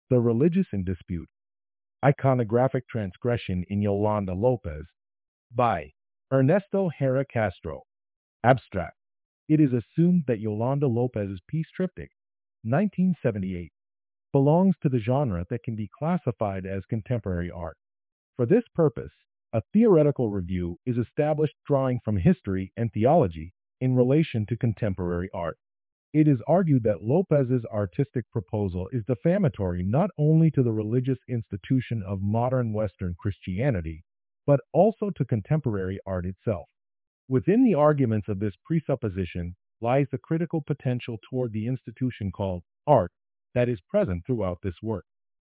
The Religious in Dispute, Iconographic Transgression in Yolanda Lopez, by Ernesto Hera Castro. Abstract. It is assumed that Yolanda Lopez's Peace Triptych, 1978, belongs to the genre that can be classified as contemporary art. For this purpose, a theoretical review is established drawing from history and theology in relation to contemporary art. It is argued that Lopez's artistic proposal is defamatory not only to the religious institution of modern Western Christianity, but also to contemporary art itself. Within the arguments of this presupposition lies the critical potential toward the institution called art that is present throughout this work.